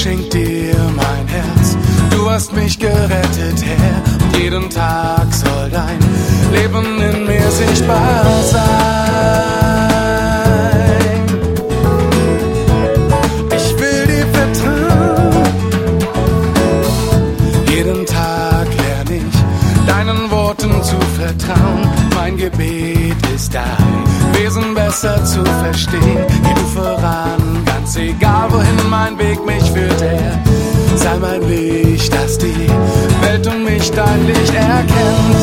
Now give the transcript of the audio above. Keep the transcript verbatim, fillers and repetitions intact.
schenk dir mein Herz. Du hast mich gerettet, Herr, und jeden Tag soll dein Leben in mir sichtbar sein. Ich will dir vertrauen. Jeden Tag lerne ich, deinen Worten zu vertrauen. Mein Gebet ist dein Wesen besser zu verstehen. Geh du voran, ganz egal wohin mein Weg mich führt, Herr. Sei mein Licht, das die Welt um mich dein Licht erkennt.